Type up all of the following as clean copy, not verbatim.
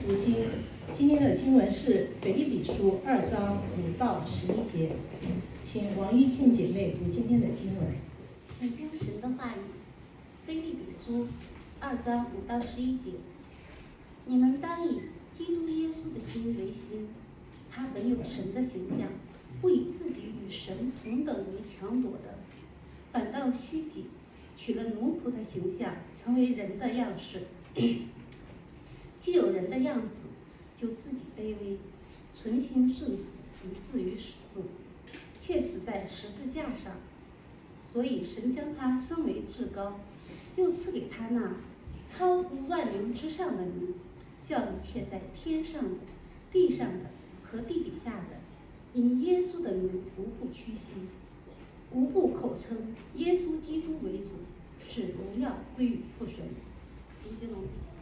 读经。今天的经文是腓立比书2章5到11节，请王玉静姐妹读今天的经文。 请听神的话语。腓立比书2章5到11节，你们当以基督耶稣的心为心，他本有神的形象，不以自己与神同等为强夺的，反倒虚己，取了奴仆的形象，成为人的样式。既有人的样子，就自己卑微，存心顺服，以至于死，且死在十字架上。所以神将他升为至高，又赐给他那超乎万名之上的名，叫一切在天上的、地上的和地底下的，因耶稣的名无不屈膝，无不口称耶稣基督为主，使荣耀归于父神。林金龙。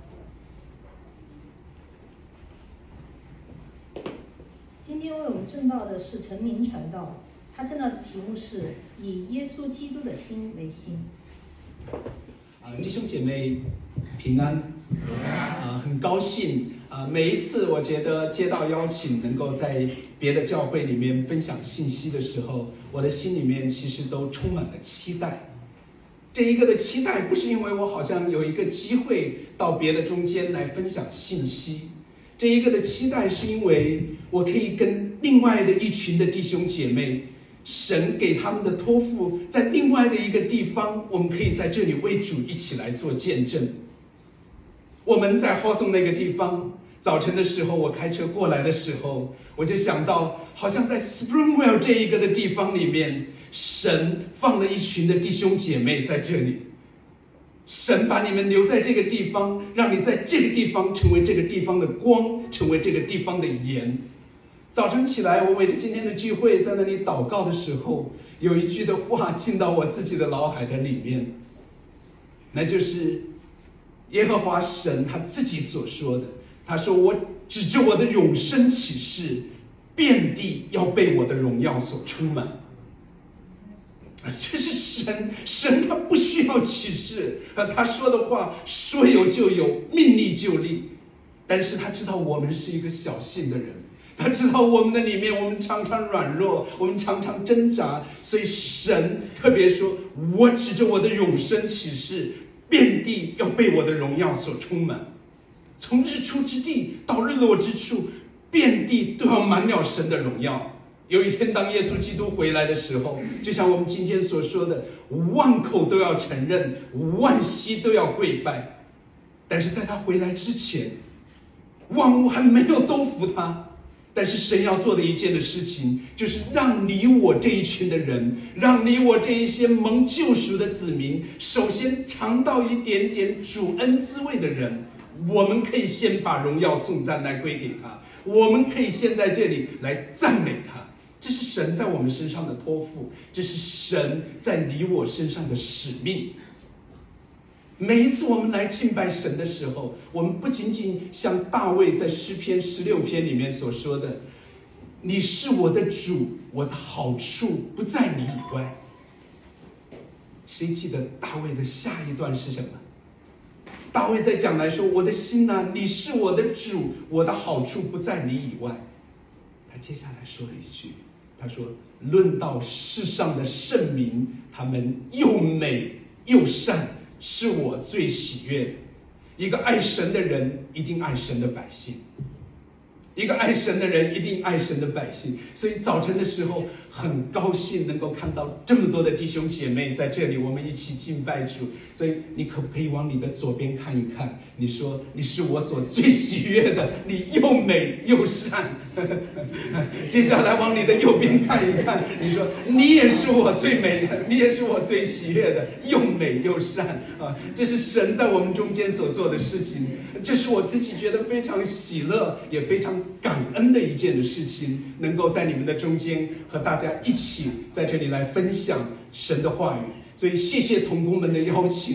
今天为我们证道的是陈明传道，他证道的题目是以耶稣基督的心为心。 弟兄姐妹平安，很高兴每一次我觉得接到邀请能够在别的教会里面分享信息的时候，我的心里面其实都充满了期待。这一个的期待不是因为我好像有一个机会到别的中间来分享信息，这一个的期待是因为我可以跟另外的一群的弟兄姐妹，神给他们的托付，在另外的一个地方，我们可以在这里为主一起来做见证。我们在 Hawthorne 那个地方，早晨的时候我开车过来的时候，我就想到好像在 Springwell 这一个的地方里面，神放了一群的弟兄姐妹在这里，神把你们留在这个地方，让你在这个地方成为这个地方的光，成为这个地方的盐。早晨起来，我为着今天的聚会在那里祷告的时候，有一句的话进到我自己的脑海的里面，那就是耶和华神他自己所说的，他说我指着我的永生启示，遍地要被我的荣耀所充满。这是神他不需要启示，他说的话说有就有，命立就立。但是他知道我们是一个小信的人，他知道我们的里面我们常常软弱，我们常常挣扎，所以神特别说，我指着我的永生启示，遍地要被我的荣耀所充满。从日出之地到日落之处，遍地都要满了神的荣耀。有一天当耶稣基督回来的时候，就像我们今天所说的，万口都要承认，万膝都要跪拜。但是在他回来之前，万物还没有都服他，但是神要做的一件的事情，就是让你我这一群的人，让你我这一些蒙救赎的子民，首先尝到一点点主恩滋味的人，我们可以先把荣耀颂赞来归给他，我们可以先在这里来赞美他。这是神在我们身上的托付，这是神在你我身上的使命。每一次我们来敬拜神的时候，我们不仅仅像大卫在诗篇16篇里面所说的，你是我的主，我的好处不在你以外。谁记得大卫的下一段是什么？大卫在讲来说，我的心啊，你是我的主，我的好处不在你以外。他接下来说了一句，他说论到世上的圣民，他们又美又善，是我最喜悦的。一个爱神的人一定爱神的百姓，一个爱神的人一定爱神的百姓。所以早晨的时候很高兴能够看到这么多的弟兄姐妹在这里，我们一起敬拜主。所以你可不可以往你的左边看一看，你说你是我所最喜悦的，你又美又善。接下来往你的右边看一看，你说你也是我最美的，你也是我最喜悦的，又美又善。这是神在我们中间所做的事情，这是我自己觉得非常喜乐也非常感恩的一件的事情，能够在你们的中间和大家一起在这里来分享神的话语。所以谢谢同工们的邀请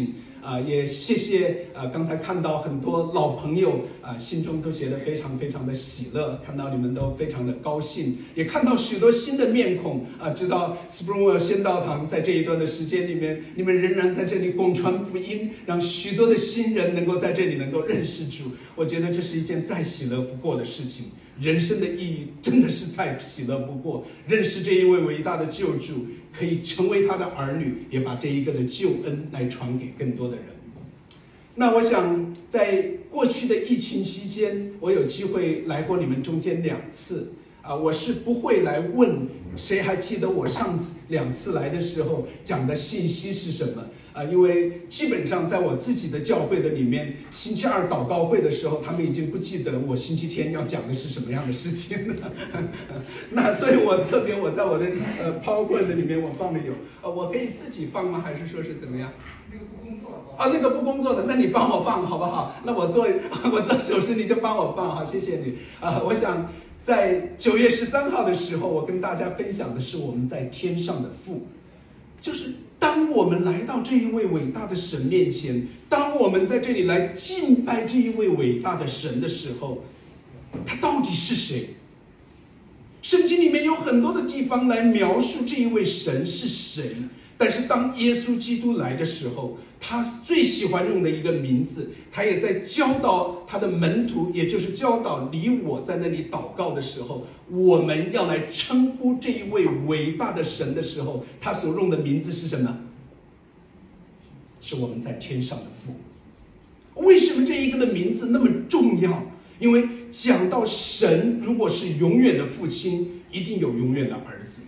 也谢谢刚才看到很多老朋友心中都觉得非常非常的喜乐，看到你们都非常的高兴，也看到许多新的面孔知道 Springwell 宣道堂在这一段的时间里面，你们仍然在这里广传福音，让许多的新人能够在这里能够认识主。我觉得这是一件再喜乐不过的事情，人生的意义真的是再喜乐不过，认识这一位伟大的救主，可以成为他的儿女，也把这一个的救恩来传给更多的人。那我想在过去的疫情期间，我有机会来过你们中间2次我是不会来问谁还记得我上次2次来的时候讲的信息是什么因为基本上在我自己的教会的里面，星期二祷告会的时候，他们已经不记得我星期天要讲的是什么样的事情了。那所以我在我的PowerPoint 里面我放的有我可以自己放吗？还是说是怎么样？那个不工作的那个不工作的，那你帮我放好不好？那我做手势，你就帮我放，好，谢谢你我想在9月13号的时候，我跟大家分享的是我们在天上的父，就是当我们来到这一位伟大的神面前，当我们在这里来敬拜这一位伟大的神的时候，他到底是谁？圣经里面有很多的地方来描述这一位神是谁，但是当耶稣基督来的时候，他最喜欢用的一个名字，他也在教导他的门徒，也就是教导你我在那里祷告的时候，我们要来称呼这一位伟大的神的时候，他所用的名字是什么？是我们在天上的父。为什么这一个的名字那么重要？因为讲到神如果是永远的父亲，一定有永远的儿子。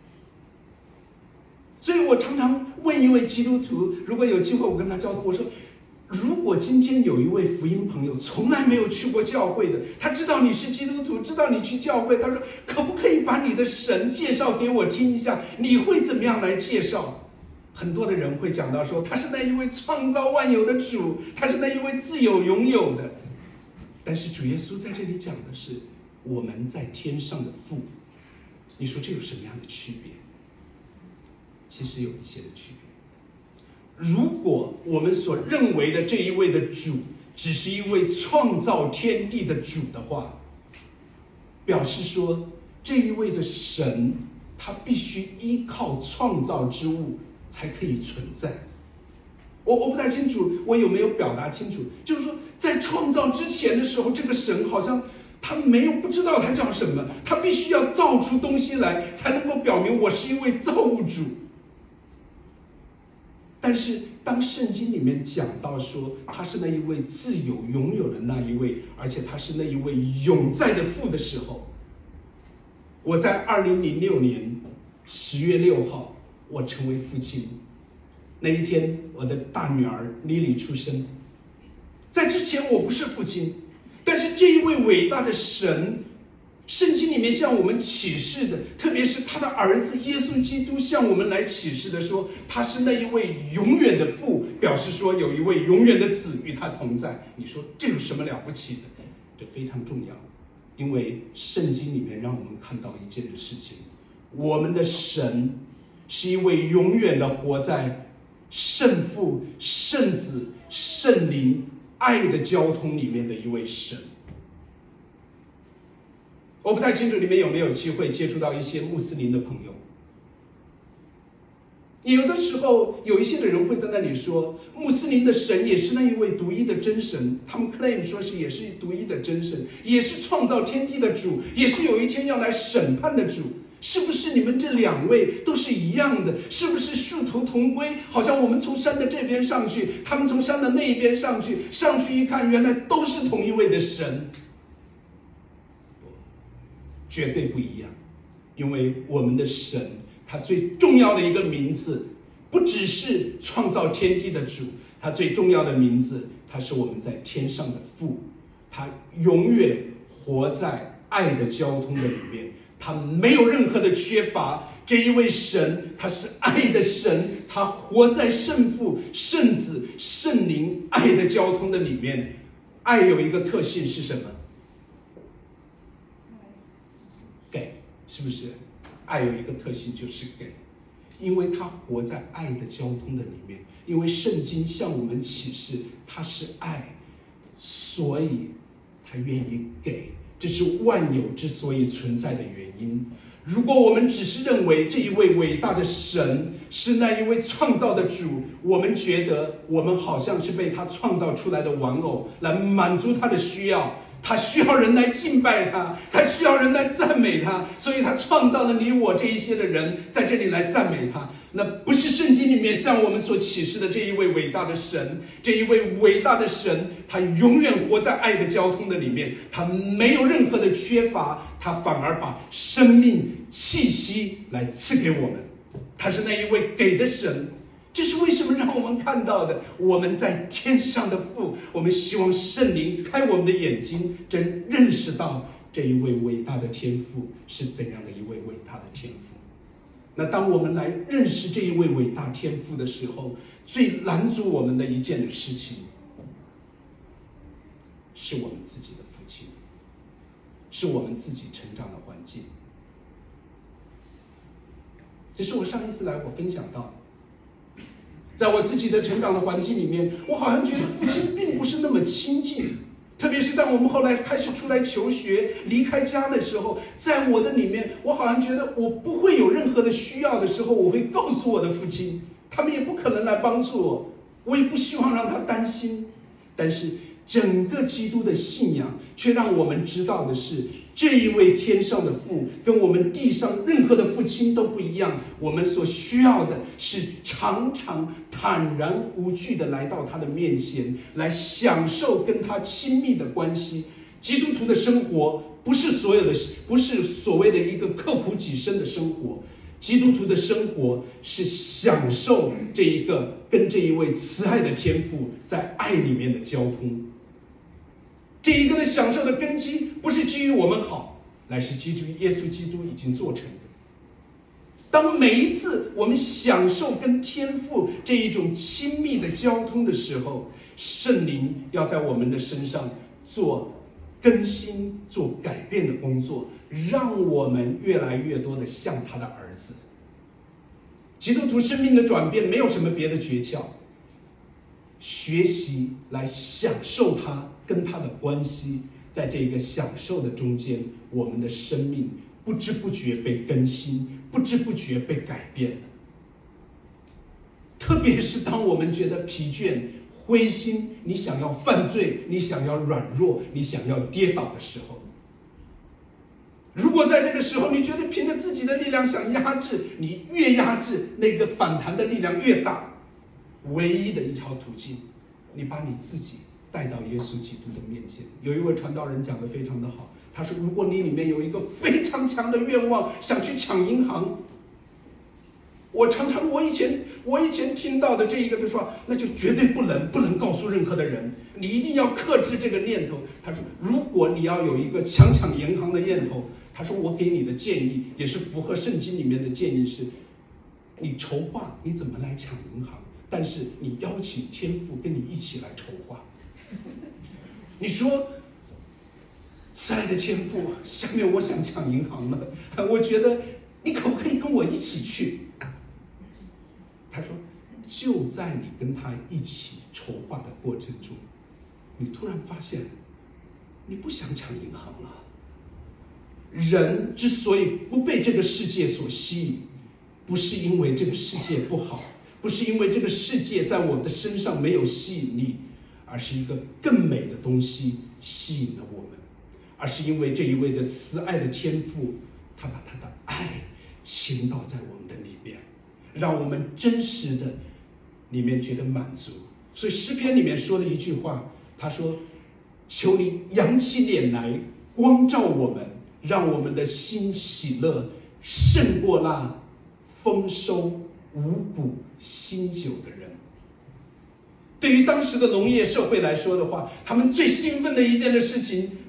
所以我常常问一位基督徒，如果有机会我跟他交通，我说如果今天有一位福音朋友从来没有去过教会的，他知道你是基督徒，知道你去教会，他说可不可以把你的神介绍给我听一下？你会怎么样来介绍？很多的人会讲到说他是那一位创造万有的主，他是那一位自有永有的。但是主耶稣在这里讲的是我们在天上的父，你说这有什么样的区别？其实有一些的区别。如果我们所认为的这一位的主只是一位创造天地的主的话，表示说这一位的神他必须依靠创造之物才可以存在。我不太清楚我有没有表达清楚，就是说在创造之前的时候，这个神好像他不知道他叫什么，他必须要造出东西来才能够表明我是一位造物主。但是当圣经里面讲到说他是那一位自有永有的那一位，而且他是那一位永在的父的时候，我在2006年10月6号我成为父亲，那一天我的大女儿莉莉出生。在之前我不是父亲，但是这一位伟大的神，圣经里面向我们启示的，特别是他的儿子耶稣基督向我们来启示的说他是那一位永远的父，表示说有一位永远的子与他同在。你说这有什么了不起的？这非常重要，因为圣经里面让我们看到一件事情，我们的神是一位永远的活在圣父、圣子、圣灵爱的交通里面的一位神。我不太清楚你们有没有机会接触到一些穆斯林的朋友，有的时候有一些的人会在那里说穆斯林的神也是那一位独一的真神，他们 claim 说是也是独一的真神，也是创造天地的主，也是有一天要来审判的主。是不是你们这2位都是一样的？是不是殊途同归？好像我们从山的这边上去，他们从山的那一边上去，上去一看原来都是同一位的神。绝对不一样，因为我们的神他最重要的一个名字不只是创造天地的主，他最重要的名字他是我们在天上的父，他永远活在爱的交通的里面，他没有任何的缺乏。这一位神他是爱的神，他活在圣父、圣子、圣灵爱的交通的里面。爱有一个特性是什么？给，是不是？爱有一个特性就是给。 因为他活在爱的交通的里面，因为圣经向我们启示他是爱，所以他愿意给，这是万有之所以存在的原因。如果我们只是认为这一位伟大的神是那一位创造的主，我们觉得我们好像是被他创造出来的玩偶，来满足他的需要。他需要人来敬拜他，他需要人来赞美他，所以他创造了你我这一些的人在这里来赞美他。那不是圣经里面向我们所启示的这一位伟大的神，这一位伟大的神，他永远活在爱的交通的里面，他没有任何的缺乏，他反而把生命气息来赐给我们，他是那一位给的神。这是为什么让我们看到的我们在天上的父，我们希望圣灵开我们的眼睛，真认识到这一位伟大的天父是怎样的一位伟大的天父。那当我们来认识这一位伟大天父的时候，最拦阻我们的一件的事情是我们自己的父亲，是我们自己成长的环境。这是我上一次来我分享到的，在我自己的成长的环境里面，我好像觉得父亲并不是那么亲近，特别是当我们后来开始出来求学离开家的时候，在我的里面我好像觉得我不会有任何的需要的时候，我会告诉我的父亲，他们也不可能来帮助我，我也不希望让他担心。但是整个基督的信仰却让我们知道的是，这一位天上的父跟我们地上任何的父亲都不一样，我们所需要的是常常坦然无惧的来到他的面前，来享受跟他亲密的关系。基督徒的生活不是所谓的一个刻苦己身的生活，基督徒的生活是享受这一个跟这一位慈爱的天父在爱里面的交通。这一个的享受的根基不是基于我们好，乃是基于耶稣基督已经做成的。当每一次我们享受跟天父这一种亲密的交通的时候，圣灵要在我们的身上做更新做改变的工作，让我们越来越多的像他的儿子。基督徒生命的转变没有什么别的诀窍，学习来享受他跟他的关系，在这个享受的中间，我们的生命不知不觉被更新，不知不觉被改变了。特别是当我们觉得疲倦灰心，你想要犯罪，你想要软弱，你想要跌倒的时候，如果在这个时候你觉得凭着自己的力量想压制，你越压制那个反弹的力量越大，唯一的一条途径，你把你自己带到耶稣基督的面前。有一位传道人讲得非常的好，他说如果你里面有一个非常强的愿望想去抢银行，我以前听到的这一个的说，那就绝对不能告诉任何的人，你一定要克制这个念头。他说如果你要有一个抢银行的念头，他说我给你的建议也是符合圣经里面的建议，是你筹划你怎么来抢银行，但是你邀请天父跟你一起来筹划。你说慈爱的天父，下面我想抢银行了，我觉得你可不可以跟我一起去？他说就在你跟他一起筹划的过程中，你突然发现你不想抢银行了。人之所以不被这个世界所吸引，不是因为这个世界不好，不是因为这个世界在我的身上没有吸引力，而是一个更美的东西吸引了我们，而是因为这一位的慈爱的天父，他把他的爱倾倒在我们的里面，让我们真实的里面觉得满足。所以诗篇里面说了一句话，他说求你扬起脸来光照我们，让我们的心喜乐，胜过那丰收五谷新酒的人。对于当时的农业社会来说的话，他们最兴奋的一件的事情，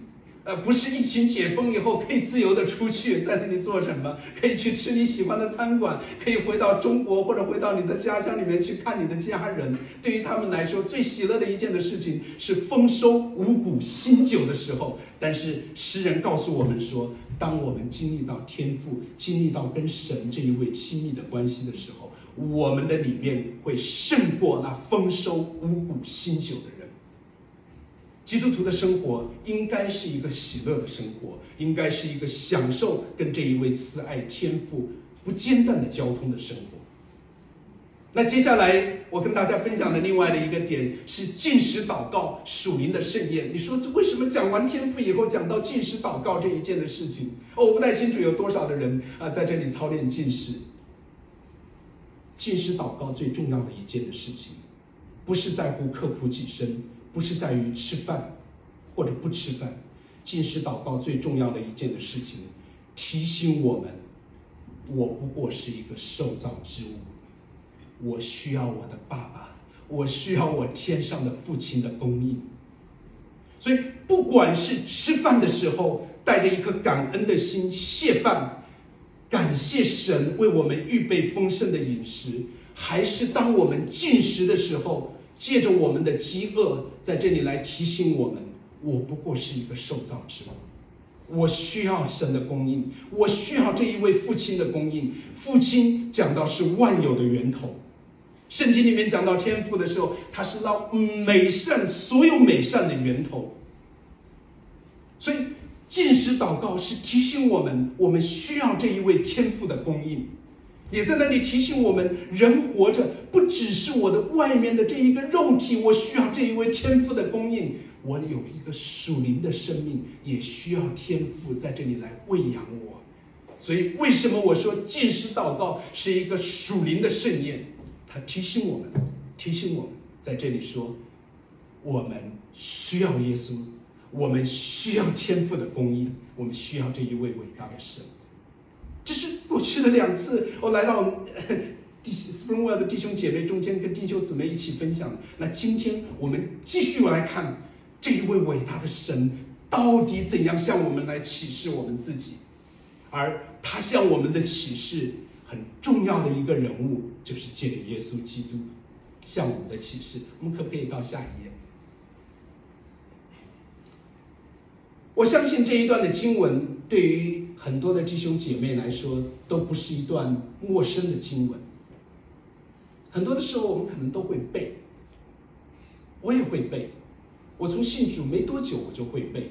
不是疫情解封以后可以自由的出去，在那里做什么？可以去吃你喜欢的餐馆，可以回到中国或者回到你的家乡里面去看你的家人。对于他们来说，最喜乐的一件的事情是丰收五谷新酒的时候。但是诗人告诉我们说，当我们经历到天父，经历到跟神这一位亲密的关系的时候，我们的里面会胜过那丰收五谷新酒的人。基督徒的生活应该是一个喜乐的生活，应该是一个享受跟这一位慈爱天父不间断的交通的生活。那接下来我跟大家分享的另外的一个点是禁食祷告属灵的盛宴。你说为什么讲完天父以后讲到禁食祷告这一件的事情？我不太清楚有多少的人在这里操练禁食。禁食祷告最重要的一件的事情，不是在乎刻苦己身，不是在于吃饭或者不吃饭。禁食祷告最重要的一件的事情，提醒我们，我不过是一个受造之物，我需要我的爸爸，我需要我天上的父亲的供应。所以不管是吃饭的时候带着一颗感恩的心谢饭，感谢神为我们预备丰盛的饮食，还是当我们进食的时候，借着我们的饥饿在这里来提醒我们，我不过是一个受造之物，我需要神的供应，我需要这一位父亲的供应。父亲讲到是万有的源头，圣经里面讲到天父的时候，他是那美善所有美善的源头。所以禁食祷告是提醒我们，我们需要这一位天父的供应，也在那里提醒我们，人活着不只是我的外面的这一个肉体，我需要这一位天父的供应，我有一个属灵的生命，也需要天父在这里来喂养我。所以为什么我说禁食祷告是一个属灵的盛宴？他提醒我们在这里说，我们需要耶稣，我们需要天父的供应，我们需要这一位伟大的神。这是过去的2次我来到Springwell 的弟兄姐妹中间，跟弟兄姊妹一起分享。那今天我们继续来看这一位伟大的神到底怎样向我们来启示我们自己，而他向我们的启示很重要的一个人物，就是借着耶稣基督向我们的启示。我们可不可以到下一页？我相信这一段的经文对于很多的弟兄姐妹来说都不是一段陌生的经文，很多的时候我们可能都会背，我也会背，我从信主没多久我就会背。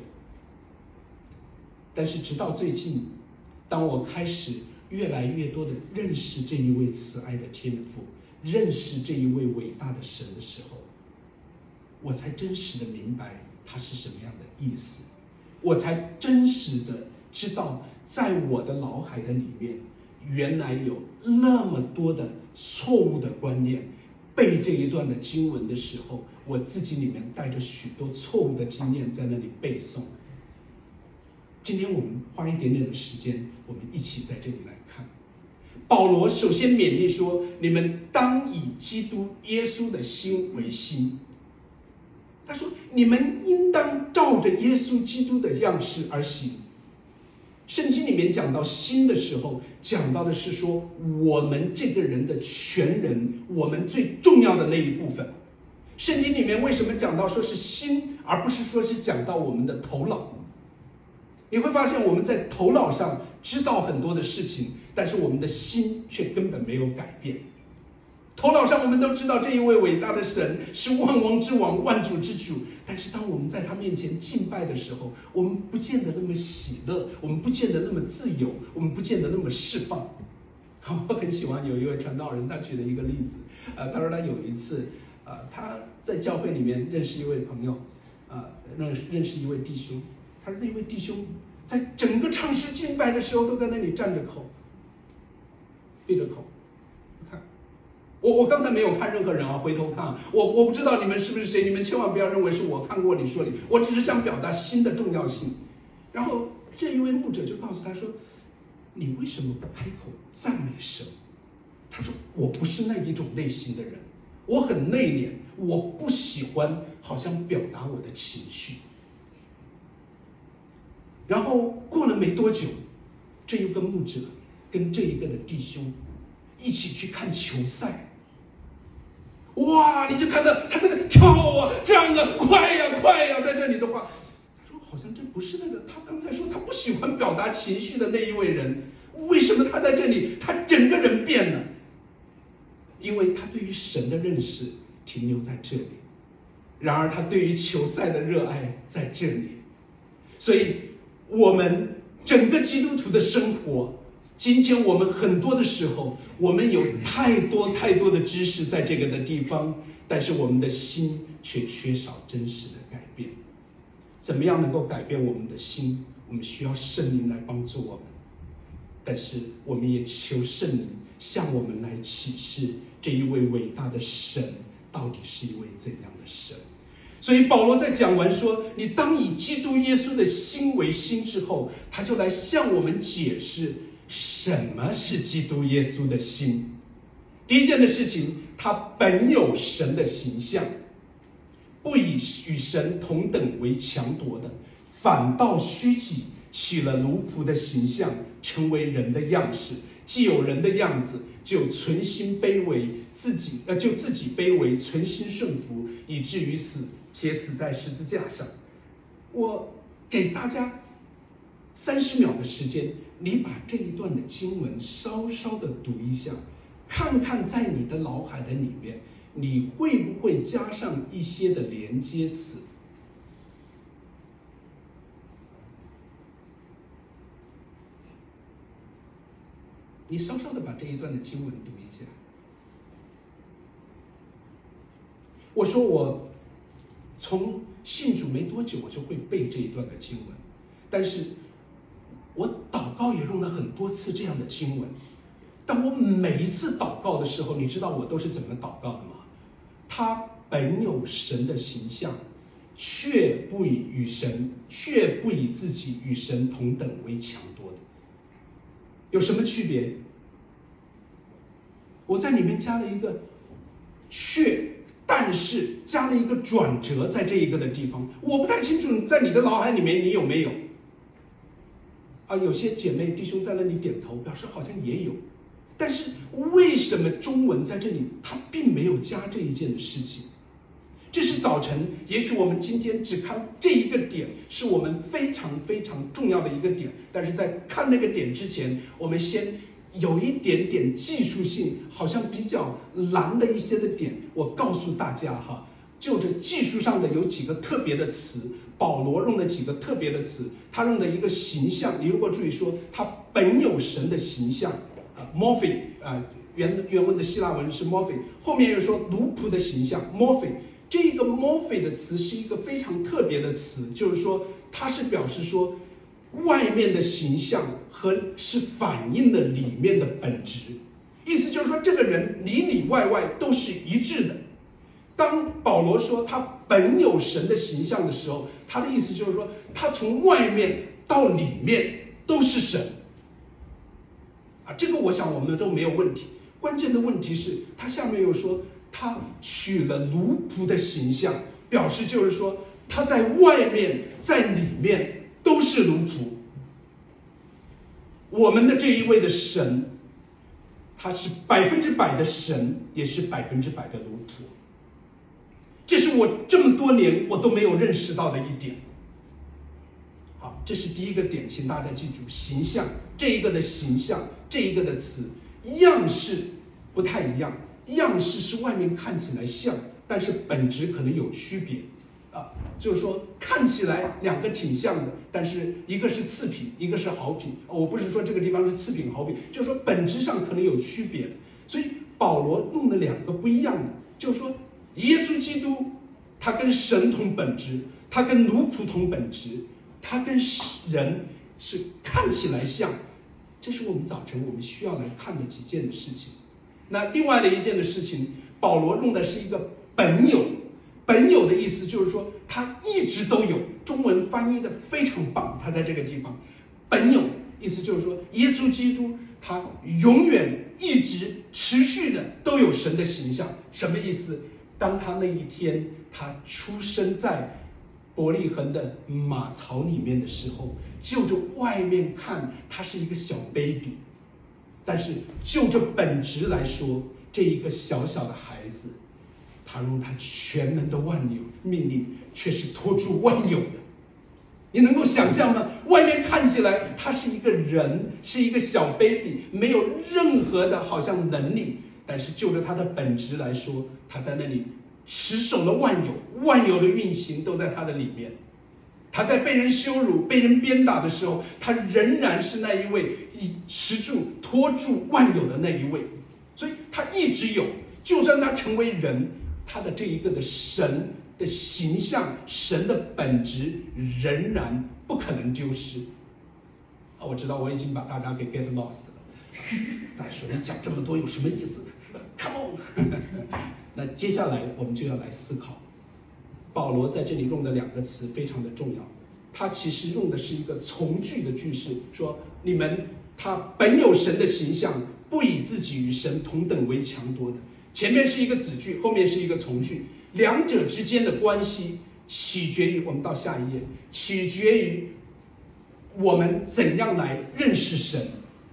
但是直到最近，当我开始越来越多的认识这一位慈爱的天父，认识这一位伟大的神的时候，我才真实的明白他是什么样的意思，我才真实的知道，在我的脑海的里面，原来有那么多的错误的观念。背这一段的经文的时候，我自己里面带着许多错误的经验在那里背诵。今天我们花一点点的时间，我们一起在这里来看。保罗首先勉励说，你们当以基督耶稣的心为心。他说，你们应当照着耶稣基督的样式而行。圣经里面讲到心的时候，讲到的是说我们这个人的全人，我们最重要的那一部分。圣经里面为什么讲到说是心，而不是说是讲到我们的头脑？你会发现我们在头脑上知道很多的事情，但是我们的心却根本没有改变。头脑上我们都知道这一位伟大的神是万王之王，万主之主，但是当我们在他面前敬拜的时候，我们不见得那么喜乐，我们不见得那么自由，我们不见得那么释放。我很喜欢有一位传道人，他举了一个例子，他说他有一次他在教会里面认识一位朋友，认识一位弟兄，他说那位弟兄在整个唱诗敬拜的时候都在那里站着口闭着口。我刚才没有看任何人回头看，我不知道你们是不是谁，你们千万不要认为是我看过你说的，我只是想表达心的重要性。然后这一位牧者就告诉他说，你为什么不开口赞美神？他说，我不是那一种类型的人，我很内敛，我不喜欢好像表达我的情绪。 然后过了没多久，这一个牧者跟这一个的弟兄一起去看球赛。哇，你就看到他在那跳啊，站啊，快呀快呀，在这里的话，他说好像这不是那个他刚才说他不喜欢表达情绪的那一位人，为什么他在这里他整个人变了？因为他对于神的认识停留在这里，然而他对于球赛的热爱在这里。所以我们整个基督徒的生活，今天我们很多的时候，我们有太多的知识在这个的地方，但是我们的心却缺少真实的改变。怎么样能够改变我们的心？我们需要圣灵来帮助我们，但是我们也求圣灵向我们来启示这一位伟大的神到底是一位怎样的神。所以保罗在讲完说你当以基督耶稣的心为心之后，他就来向我们解释什么是基督耶稣的心。第一件的事情，他本有神的形象，不以与神同等为强夺的，反倒虚己，取了奴仆的形象，成为人的样式。既有人的样子，就存心卑微，自己卑微，存心顺服，以至于死，且死在十字架上。我给大家30秒的时间，你把这一段的经文稍稍的读一下，看看在你的脑海的里面，你会不会加上一些的连接词？你稍稍的把这一段的经文读一下。我说我从信主没多久，我就会背这一段的经文，但是我祷告也用了很多次这样的经文，但我每一次祷告的时候，你知道我都是怎么祷告的吗？他本有神的形象，却不以自己与神同等为强夺的。有什么区别？我在里面加了一个却，但是加了一个转折在这一个的地方。我不太清楚在你的脑海里面你有没有有些姐妹弟兄在那里点头表示好像也有，但是为什么中文在这里它并没有加这一件的事情？这是早晨，也许我们今天只看这一个点是我们非常非常重要的一个点，但是在看那个点之前，我们先有一点点技术性好像比较难的一些的点，我告诉大家哈，就这技术上的有几个特别的词，保罗用的几个特别的词，他用的一个形象，你如果注意说他本有神的形象morphe 原文的希腊文是 morphe， 后面又说奴仆的形象 morphe， 这个 morphe 的词是一个非常特别的词，就是说它是表示说外面的形象是反映了里面的本质，意思就是说这个人里里外外都是一致的。当保罗说他本有神的形象的时候，他的意思就是说他从外面到里面都是神这个我想我们都没有问题。关键的问题是他下面又说他取了奴仆的形象，表示就是说他在外面在里面都是奴仆。我们的这一位的神，他是100%的神，也是100%的奴仆。这是我这么多年我都没有认识到的一点。好，这是第一个点，请大家记住形象，这一个的形象，这一个的词，样式不太一样，样式是外面看起来像，但是本质可能有区别就是说看起来两个挺像的，但是一个是次品，一个是好品。我不是说这个地方是次品好品，就是说本质上可能有区别。所以保罗用了两个不一样的，就是说耶稣基督他跟神同本质，他跟奴仆同本质，他跟人是看起来像。这是我们早晨我们需要来看的几件的事情。那另外的一件的事情，保罗用的是一个本有，本有的意思就是说他一直都有，中文翻译的非常棒，他在这个地方本有意思就是说耶稣基督他永远一直持续的都有神的形象。什么意思？当他那一天他出生在伯利恒的马槽里面的时候，就着外面看他是一个小 baby， 但是就着本质来说，这一个小小的孩子，他如他全能的万有命令，却是托住万有的。你能够想象吗？外面看起来他是一个人，是一个小 baby， 没有任何的好像能力，但是就着他的本质来说，他在那里持守了万有，万有的运行都在他的里面。他在被人羞辱、被人鞭打的时候，他仍然是那一位持住、托住万有的那一位。所以他一直有，就算他成为人，他的这一个的神的形象、神的本质仍然不可能丢失。我知道我已经把大家给 get lost 了。大家说你讲这么多有什么意思 ？Come on 那接下来我们就要来思考，保罗在这里用的两个词非常的重要。他其实用的是一个从句的句式，说你们他本有神的形象，不以自己与神同等为强夺的。前面是一个子句，后面是一个从句，两者之间的关系取决于，我们到下一页，取决于我们怎样来认识神。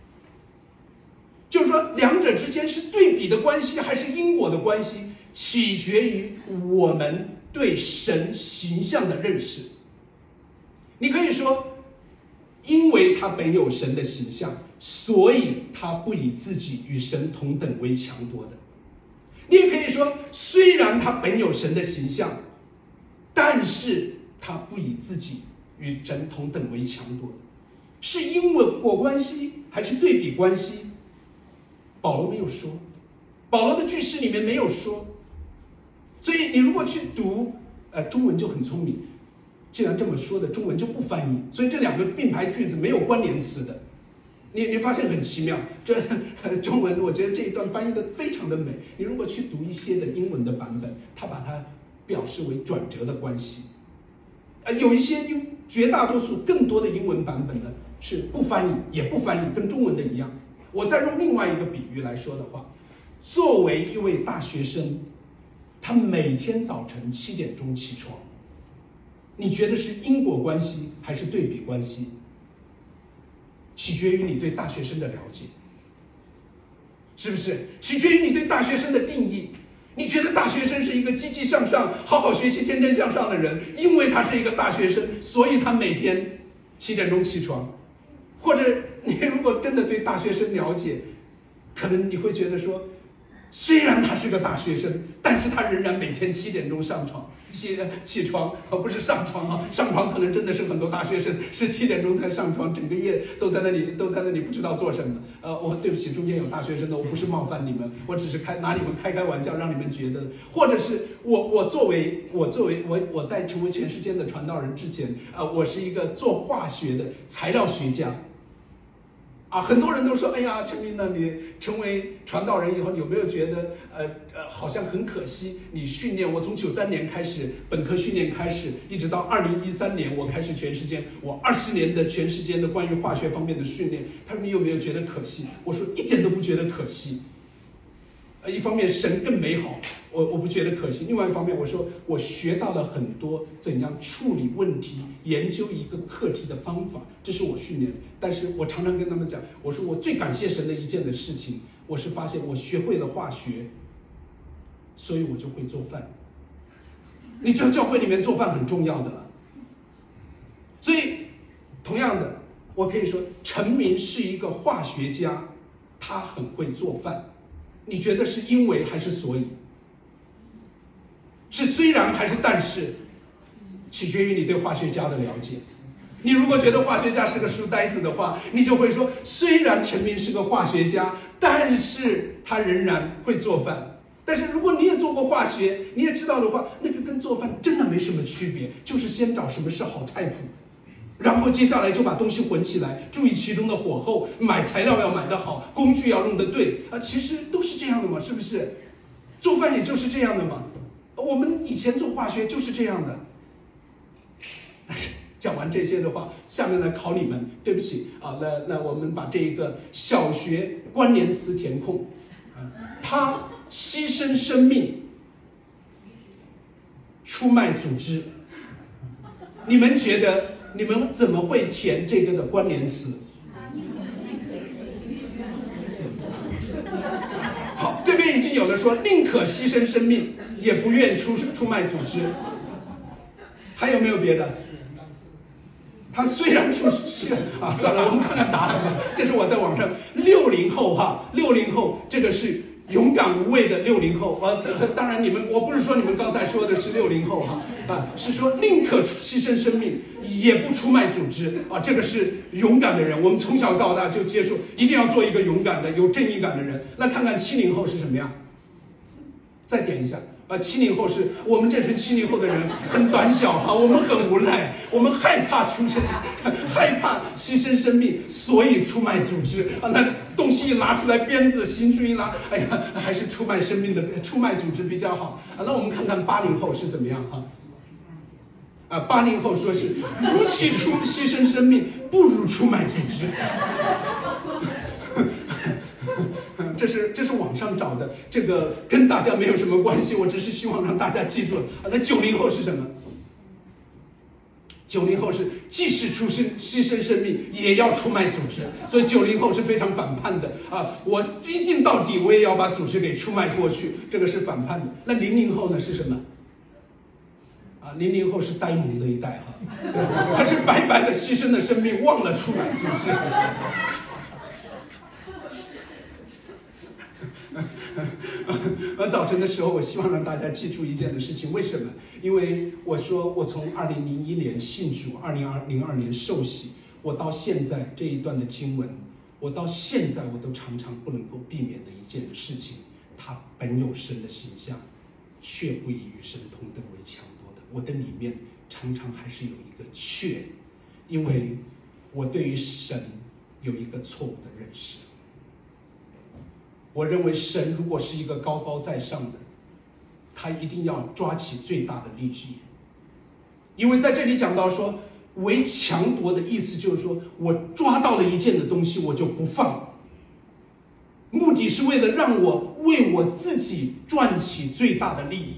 就是说两者之间是对比的关系还是因果的关系，取决于我们对神形象的认识。你可以说因为他本有神的形象，所以他不以自己与神同等为强夺的。你也可以说虽然他本有神的形象，但是他不以自己与神同等为强夺的。是因为果关系还是对比关系？保罗没有说，保罗的句式里面没有说。所以你如果去读中文就很聪明，既然这么说的，中文就不翻译，所以这两个并排句子没有关联词的。你发现很奇妙，这中文我觉得这一段翻译的非常的美。你如果去读一些的英文的版本，它把它表示为转折的关系。有一些绝大多数更多的英文版本呢是不翻译也不翻译，跟中文的一样。我再用另外一个比喻来说的话，作为一位大学生，他每天早晨7点钟起床，你觉得是因果关系还是对比关系？取决于你对大学生的了解，是不是？取决于你对大学生的定义。你觉得大学生是一个积极向上、好好学习、天真向上的人，因为他是一个大学生，所以他每天7点钟起床。或者你如果真的对大学生了解，可能你会觉得说，虽然他是个大学生，但是他仍然每天7点钟上床起床，不是上床啊，上床可能真的是很多大学生是7点钟才上床，整个夜都在那里不知道做什么。我对不起，中间有大学生的，我不是冒犯你们，我只是拿你们开玩笑，让你们觉得，或者是我在成为全世界的传道人之前，我是一个做化学的材料学家。很多人都说，哎呀，陈明呢，你成为传道人以后，有没有觉得好像很可惜？你训练，我从93年开始本科训练开始，一直到2013年我开始全时间，我20年的全时间的关于化学方面的训练。他说你有没有觉得可惜？我说一点都不觉得可惜。一方面神更美好，我不觉得可惜。另外一方面，我说我学到了很多怎样处理问题、研究一个课题的方法，这是我训练的。但是我常常跟他们讲，我说我最感谢神的一件的事情，我是发现我学会了化学，所以我就会做饭。你知道教会里面做饭很重要的了。所以同样的，我可以说陈明是一个化学家，他很会做饭。你觉得是因为还是所以？是虽然还是但是？取决于你对化学家的了解。你如果觉得化学家是个书呆子的话，你就会说，虽然陈明是个化学家，但是他仍然会做饭。但是如果你也做过化学，你也知道的话，那个跟做饭真的没什么区别，就是先找什么是好菜谱，然后接下来就把东西混起来，注意其中的火候，买材料要买得好，工具要用得对其实都是这样的嘛，是不是？做饭也就是这样的嘛。我们以前做化学就是这样的。但是讲完这些的话，下面来考你们。对不起那我们把这一个小学关联词填空。他牺牲生命，出卖组织。 你们觉得你们怎么会填这个的关联词？好，这边已经有了说宁可牺牲生命也不愿出卖组织。还有没有别的？他虽然算了，我们看看答案吧。这是我在网上60后哈，60后这个是勇敢无畏的60后。当然我不是说你们刚才说的是60后哈，是说宁可牺牲生命也不出卖组织啊，这个是勇敢的人。我们从小到大就接受，一定要做一个勇敢的、有正义感的人。那看看70后是什么样？再点一下。70后是我们这群70后的人很胆小哈，我们很无奈，我们害怕牺牲生命，所以出卖组织啊。那东西一拿出来，鞭子刑书一拿，哎呀，还是出卖组织比较好啊。那我们看看80后是怎么样哈？80后说是与其牺牲生命，不如出卖组织。这是网上找的，这个跟大家没有什么关系，我只是希望让大家记住了。那90后是什么？90后是即使牺牲生命也要出卖组织，所以90后是非常反叛的啊！我一定到底，我也要把组织给出卖过去，这个是反叛的。那00后呢是什么？00后是呆萌的一代哈，他是白白的牺牲了生命，忘了出卖组织。早晨的时候，我希望让大家记住一件的事情，为什么？因为我说我从2001年信主，2002年受洗，我到现在这一段的经文，我到现在我都常常不能够避免的一件事情，他本有神的形象，却不以与神同等为强夺的。我的里面常常还是有一个却，因为我对于神有一个错误的认识。我认为神如果是一个高高在上的，他一定要抓起最大的利益。因为在这里讲到说为强夺的意思，就是说我抓到了一件的东西我就不放，目的是为了让我为我自己赚起最大的利益。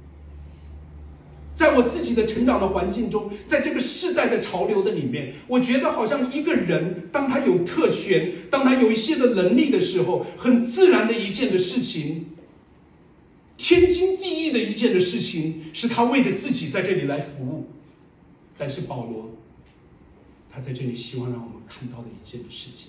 在我自己的成长的环境中，在这个世代的潮流的里面，我觉得好像一个人当他有特权，当他有一些的能力的时候，很自然的一件的事情，天经地义的一件的事情，是他为着自己在这里来服务。但是保罗他在这里希望让我们看到的一件的事情，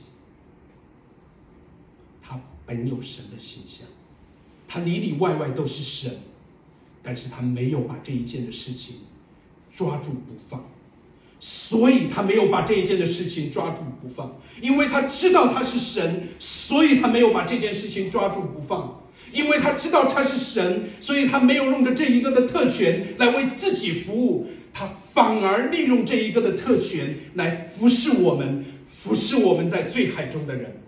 他本有神的形象，他里里外外都是神，但是他没有把这一件的事情抓住不放，所以他没有把这一件的事情抓住不放，因为他知道他是神，所以他没有把这件事情抓住不放，因为他知道他是神，所以他没有用着这一个的特权来为自己服务，他反而利用这一个的特权来服侍我们在罪海中的人。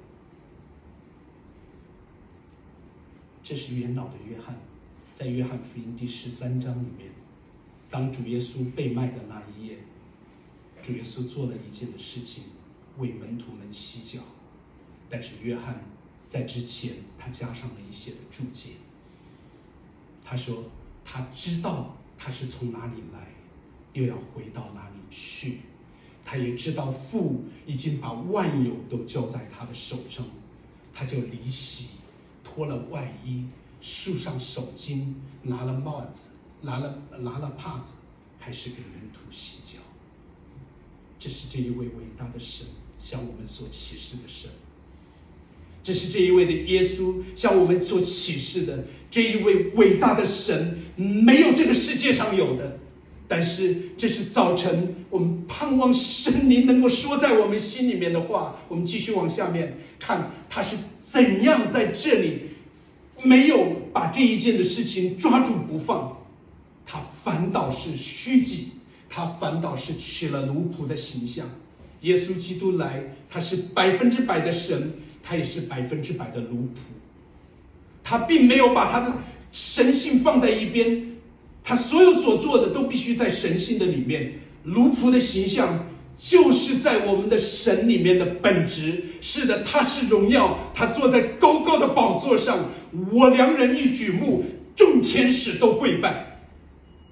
这是元老的约翰，在约翰福音第13章里面，当主耶稣被卖的那一夜，主耶稣做了一件的事情，为门徒们洗脚。但是约翰在之前他加上了一些的注解，他说他知道他是从哪里来，又要回到哪里去，他也知道父已经把万有都交在他的手中，他就离席，脱了外衣，束上手巾，拿了帽子，拿了帕子，开始给门徒洗脚。这是这一位伟大的神向我们所启示的神，这是这一位的耶稣向我们所启示的，这一位伟大的神没有这个世界上有的。但是这是早晨我们盼望圣灵能够说在我们心里面的话。我们继续往下面看，他是怎样在这里没有把这一件的事情抓住不放，他反倒是虚己，他反倒是取了奴仆的形象。耶稣基督来，他是100%的神，他也是100%的奴仆。他并没有把他的神性放在一边，他所有所做的都必须在神性的里面。奴仆的形象就是在我们的神里面的本质。是的，他是荣耀，他坐在高高的宝座上，我良人一举目，众天使都跪拜。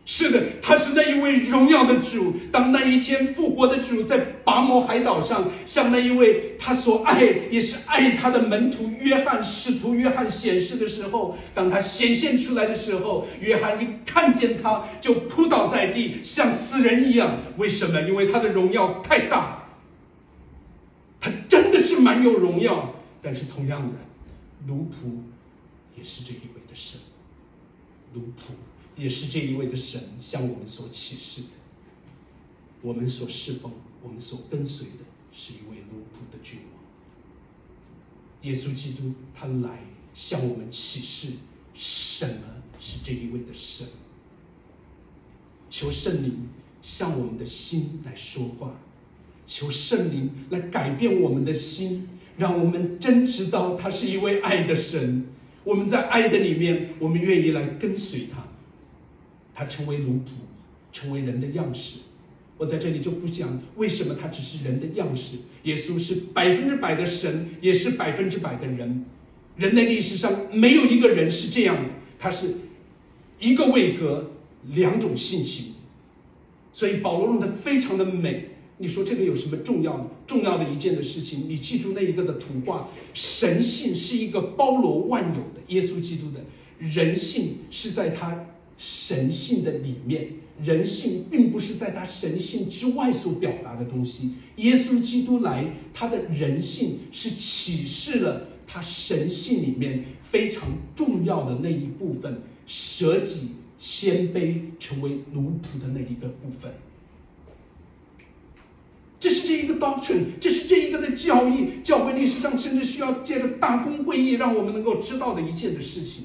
是的，他是那一位荣耀的主。当那一天复活的主在拔摩海岛上向那一位他所爱也是爱他的门徒使徒约翰显示的时候，当他显现出来的时候，约翰一看见他就扑倒在地，像死人一样。为什么？因为他的荣耀太大，他真的是蛮有荣耀。但是同样的，奴仆也是这一位的神，奴仆也是这一位的神向我们所启示的。我们所侍奉，我们所跟随的是一位奴仆的君王。耶稣基督他来向我们启示什么是这一位的神。求圣灵向我们的心来说话，求圣灵来改变我们的心，让我们真知道他是一位爱的神。我们在爱的里面，我们愿意来跟随他。他成为奴仆，成为人的样式。我在这里就不讲为什么他只是人的样式。耶稣是100%的神，也是100%的人。人类历史上没有一个人是这样的，他是一个位格两种性情。所以保罗用的非常的美。你说这个有什么重要的一件的事情？你记住那一个的图画，神性是一个包罗万有的，耶稣基督的人性是在他神性的里面，人性并不是在他神性之外所表达的东西。耶稣基督来，他的人性是启示了他神性里面非常重要的那一部分，舍己谦卑成为奴仆的那一个部分。这是这一个 doctrine， 这是这一个的教义，教会历史上甚至需要借着大公会议让我们能够知道的一件的事情。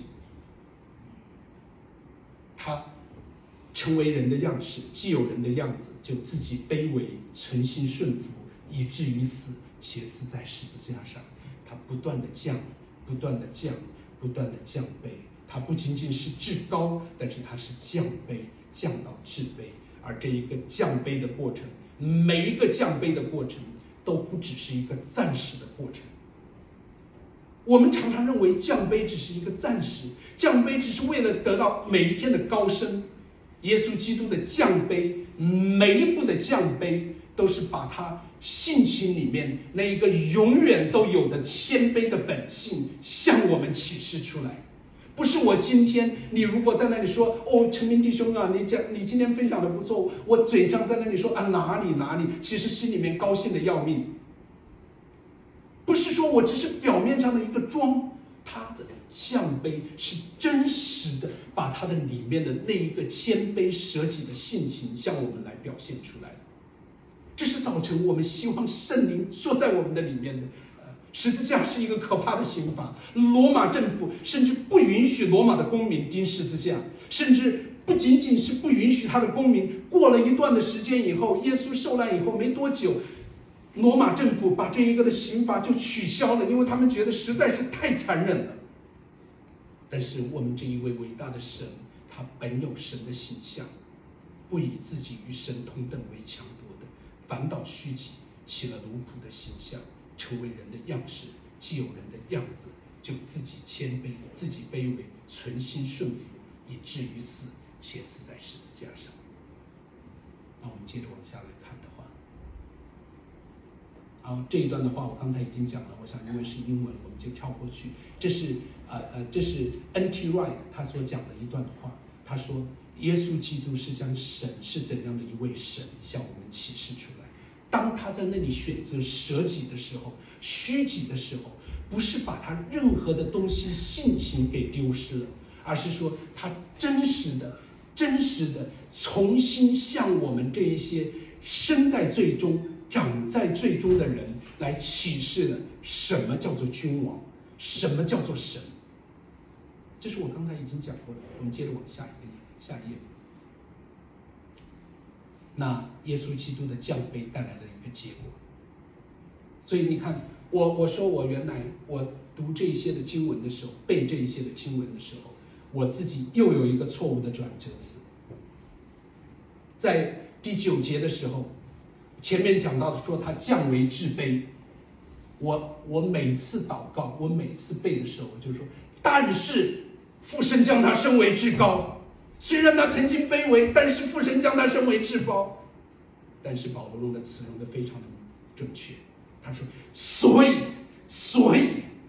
他成为人的样式，既有人的样子，就自己卑微，存心顺服，以至于死，且死在十字架上。他不断的降，不断的降，不断的降卑。他不仅仅是至高，但是他是降卑，降到至卑。而这一个降卑的过程，每一个降卑的过程都不只是一个暂时的过程。我们常常认为降卑只是一个暂时，降卑只是为了得到每一天的高升。耶稣基督的降卑，每一步的降卑都是把他性情里面那一个永远都有的谦卑的本性向我们启示出来。不是我今天你如果在那里说哦，陈明弟兄啊，你今天分享的不错，我嘴上在那里说啊哪里，其实心里面高兴的要命。不是说我只是表面上的一个装，他的降卑是真实的，把他的里面的那一个谦卑舍己的性情向我们来表现出来。这是早晨我们希望圣灵说在我们的里面的。十字架是一个可怕的刑罚，罗马政府甚至不允许罗马的公民钉十字架，甚至不仅仅是不允许他的公民，过了一段的时间以后，耶稣受难以后没多久，罗马政府把这一个的刑罚就取消了，因为他们觉得实在是太残忍了。但是我们这一位伟大的神，他本有神的形象，不以自己与神同等为强夺的，反倒虚己，起了奴仆的形象，成为人的样式，既有人的样子，就自己谦卑，自己卑微，存心顺服，以至于死，且死在十字架上。那我们接着往下来看的话，这一段的话我刚才已经讲了，我想因为是英文，我们就跳过去。这是N.T. Wright 他所讲的一段话，他说耶稣基督是将神是怎样的一位神向我们启示出来。当他在那里选择舍己的时候，虚己的时候，不是把他任何的东西性情给丢失了，而是说他真实的重新向我们这一些身在罪中长在罪中的人来启示了什么叫做君王，什么叫做神。这是我刚才已经讲过的，我们接着往下一页。那耶稣基督的降卑带来了一个结果。所以你看，我说我原来我读这些的经文的时候，背这些的经文的时候，我自己又有一个错误的转折词。在第9节的时候，前面讲到的说他降为至卑，我每次祷告，我每次背的时候，我就说，但是父神将他升为至高。 虽然他曾经卑微，但是父神将他升为至高。但是保罗用的词用的非常的准确，他说所以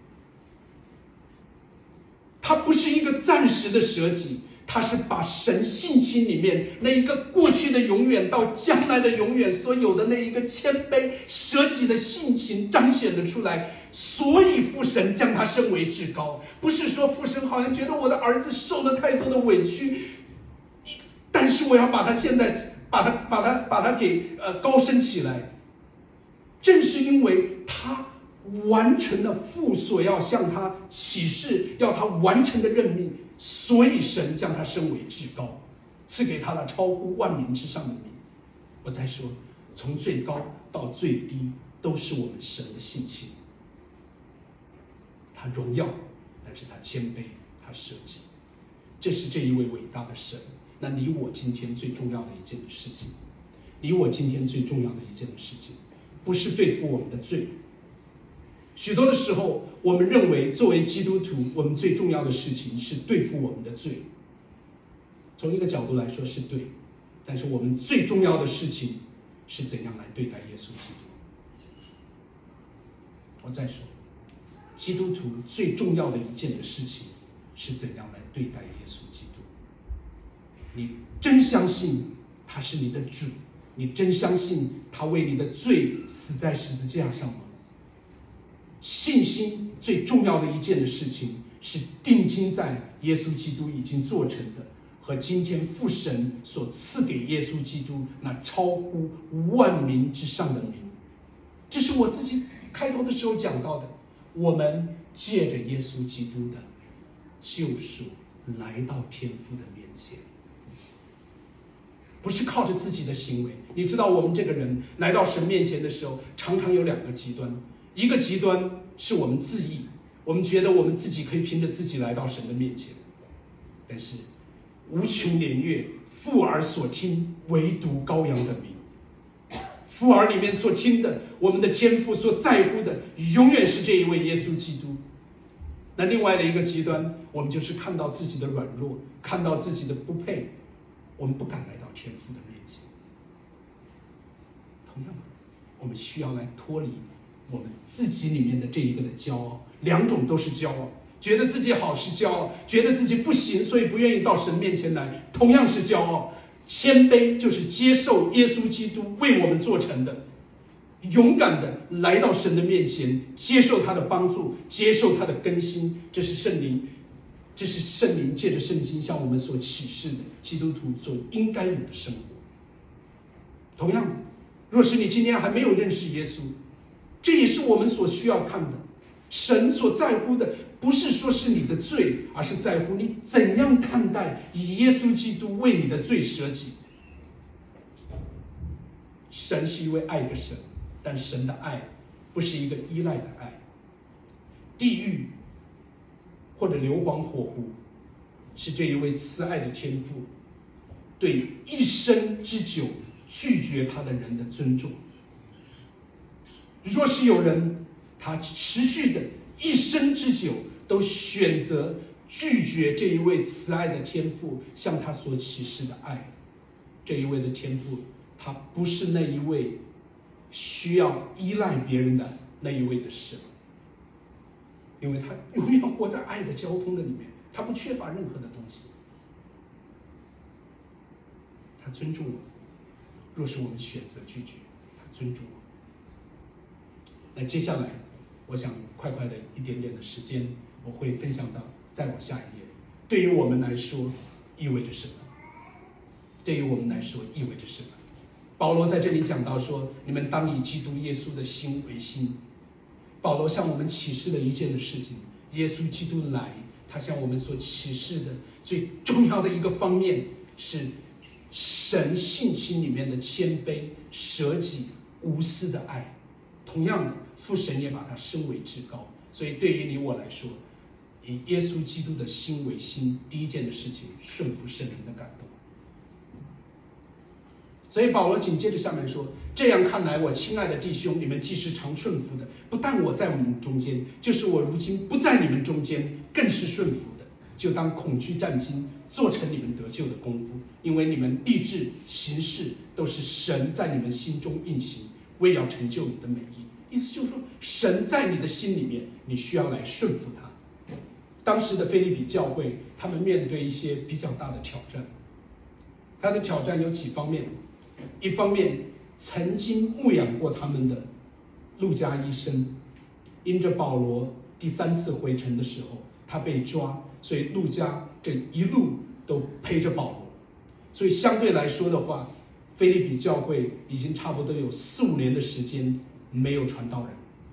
他不是一个暂时的舍己，他是把神性情里面那一个过去的永远到将来的永远所有的那一个谦卑舍己的性情彰显了出来。所以父神将他升为至高，不是说父神好像觉得我的儿子受了太多的委屈，但是我要把他现在把他给高升起来。正是因为他完成了父所要向他启示要他完成的任命，所以神将他升为至高，赐给他了超乎万民之上的名。我再说，从最高到最低都是我们神的性情。他荣耀，但是他谦卑，他舍己，这是这一位伟大的神。那你我今天最重要的一件事情，不是对付我们的罪。许多的时候我们认为作为基督徒，我们最重要的事情是对付我们的罪，从一个角度来说是对，但是我们最重要的事情是怎样来对待耶稣基督。我再说，基督徒最重要的一件的事情是怎样来对待耶稣基督。你真相信他是你的主？你真相信他为你的罪死在十字架上吗？信心最重要的一件的事情是定睛在耶稣基督已经做成的和今天父神所赐给耶稣基督那超乎万民之上的名。这是我自己开头的时候讲到的，我们借着耶稣基督的救赎来到天父的面前，不是靠着自己的行为。你知道我们这个人来到神面前的时候，常常有两个极端，一个极端是我们自义，我们觉得我们自己可以凭着自己来到神的面前，但是无穷年月，父儿所听，唯独羔羊的名。父儿里面所听的，我们的天父所在乎的，永远是这一位耶稣基督。那另外的一个极端，我们就是看到自己的软弱，看到自己的不配，我们不敢来到天父的面前。同样的，我们需要来脱离我们自己里面的这一个的骄傲。两种都是骄傲，觉得自己好是骄傲，觉得自己不行所以不愿意到神面前来，同样是骄傲。谦卑就是接受耶稣基督为我们做成的，勇敢的来到神的面前，接受他的帮助，接受他的更新。这是圣灵借着圣经向我们所启示的基督徒所应该有的生活。同样的，若是你今天还没有认识耶稣，这也是我们所需要看的。神所在乎的不是说是你的罪，而是在乎你怎样看待以耶稣基督为你的罪舍己。神是一位爱的神，但神的爱不是一个依赖的爱。地狱或者硫磺火湖是这一位慈爱的天父对一生之久拒绝他的人的尊重。若是有人他持续的一生之久都选择拒绝这一位慈爱的天父向他所启示的爱，这一位的天父他不是那一位需要依赖别人的那一位的神，因为他永远活在爱的交通的里面，他不缺乏任何的东西，他尊重我们。若是我们选择拒绝，他尊重我们。那接下来我想快的一点点的时间，我会分享到再往下一页，对于我们来说意味着什么？对于我们来说意味着什么？保罗在这里讲到说，你们当以基督耶稣的心为心。保罗向我们启示了一件的事情，耶稣基督来，他向我们所启示的最重要的一个方面是神性情里面的谦卑、舍己、无私的爱。同样的，父神也把他升为至高。所以对于你我来说，以耶稣基督的心为心，第一件的事情，顺服圣灵的感动。所以保罗紧接着下面说，这样看来，我亲爱的弟兄，你们既是常顺服的，不但我在我们中间，就是我如今不在你们中间，更是顺服的。就当恐惧战惊， 做成你们得救的功夫，因为你们立志行事都是神在你们心中运行，为要成就你的美意。意思就是说，神在你的心里面，你需要来顺服他。当时的腓立比教会，他们面对一些比较大的挑战。他的挑战有几方面，一方面曾经牧养过他们的路加医生，因着保罗第3次回城的时候，他被抓，所以路加这一路都陪着保罗，所以相对来说的话，腓立比教会已经差不多有4、5年的时间没有传道人，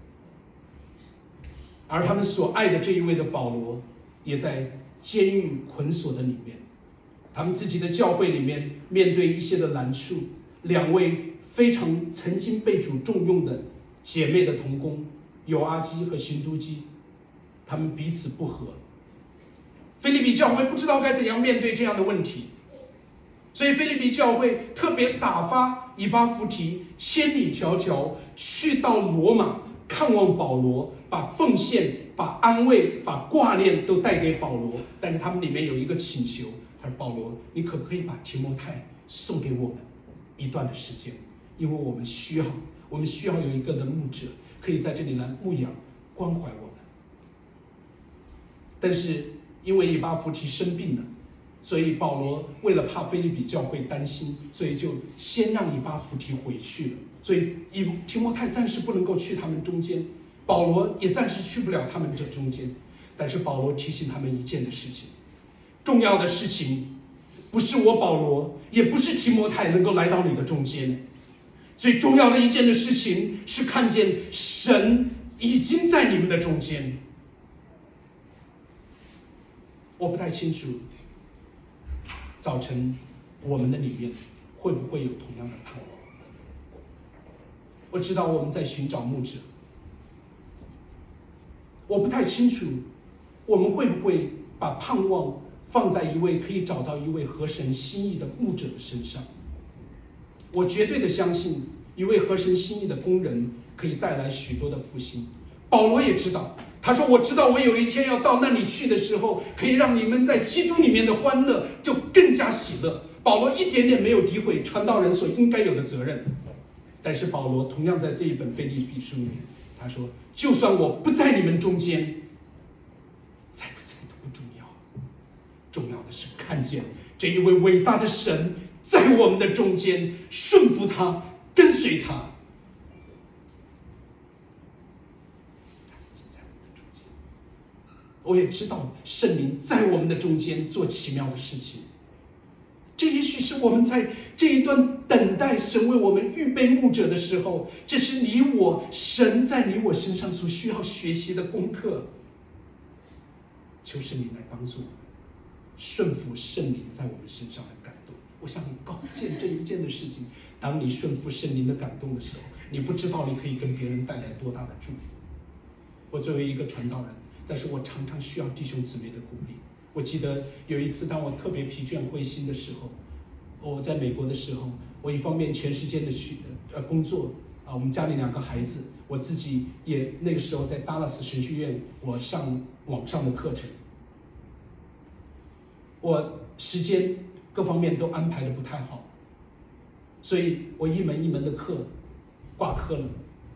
而他们所爱的这一位的保罗，也在监狱捆锁的里面。他们自己的教会里面面对一些的难处，2位非常曾经被主重用的姐妹的同工友阿基和辛都基，他们彼此不和。腓立比教会不知道该怎样面对这样的问题，所以腓立比教会特别打发以巴弗提千里迢迢去到罗马看望保罗，把奉献、把安慰、把挂念都带给保罗。但是他们里面有一个请求，他说：“保罗，你可不可以把提摩太送给我们一段的时间？因为我们需要有一个的牧者，可以在这里来牧养、关怀我们。”但是因为以巴弗提生病了，所以保罗为了怕腓立比教会担心，所以就先让以巴弗提回去了。所以提摩太暂时不能够去他们中间，保罗也暂时去不了他们这中间。但是保罗提醒他们一件的事情，重要的事情不是我保罗，也不是提摩太能够来到你的中间，最重要的一件的事情是看见神已经在你们的中间。我不太清楚早晨我们的里面会不会有同样的盼望。我知道我们在寻找牧者，我不太清楚我们会不会把盼望放在一位可以找到一位合神心意的牧者的身上。我绝对的相信一位合神心意的工人可以带来许多的复兴。保罗也知道，他说：“我知道我有一天要到那里去的时候，可以让你们在基督里面的欢乐就更加喜乐。”保罗一点点没有诋毁传道人所应该有的责任，但是保罗同样在这一本腓立比书里面，他说：“就算我不在你们中间，在不在都不重要，重要的是看见这一位伟大的神在我们的中间，顺服他，跟随他。”我也知道圣灵在我们的中间做奇妙的事情，这也许是我们在这一段等待神为我们预备牧者的时候，这是神在你我身上所需要学习的功课。求圣灵来帮助我们顺服圣灵在我们身上的感动。我向你告诫这一件的事情，当你顺服圣灵的感动的时候，你不知道你可以跟别人带来多大的祝福。我作为一个传道人，但是我常常需要弟兄姊妹的鼓励。我记得有一次当我特别疲倦灰心的时候，我在美国的时候，我一方面全时间的去工作我们家里2个孩子，我自己也那个时候在达拉斯神学院我上网上的课程，我时间各方面都安排的不太好，所以我一门一门的课挂科了，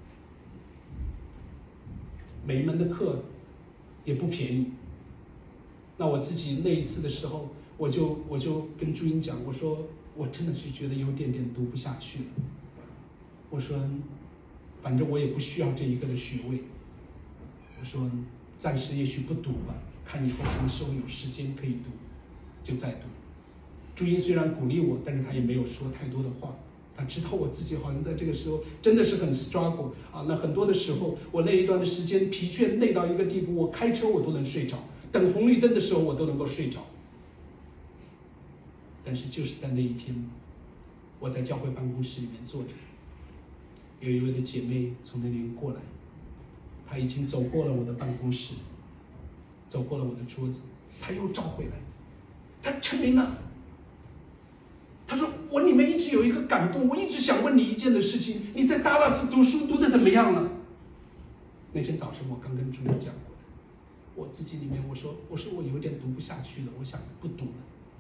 每一门的课也不便宜。那我自己那一次的时候，我就跟朱茵讲，我说我真的是觉得有点读不下去了。我说反正我也不需要这一个的学位，我说暂时也许不读吧，看以后什么时候有时间可以读就再读。朱茵虽然鼓励我，但是他也没有说太多的话。他知道我自己好像在这个时候真的是很 struggle 那很多的时候我那一段的时间疲倦累到一个地步，我开车我都能睡着，等红绿灯的时候我都能够睡着。但是就是在那一天，我在教会办公室里面坐着，有一位的姐妹从那边过来，她已经走过了我的办公室，走过了我的桌子，她又照回来，她陈明了，他说我里面一直有一个感动，我一直想问你一件的事情，你在达拉斯读书读得怎么样了？那天早上我刚跟朱茵讲过的，我自己里面我说我有点读不下去了，我想不读了。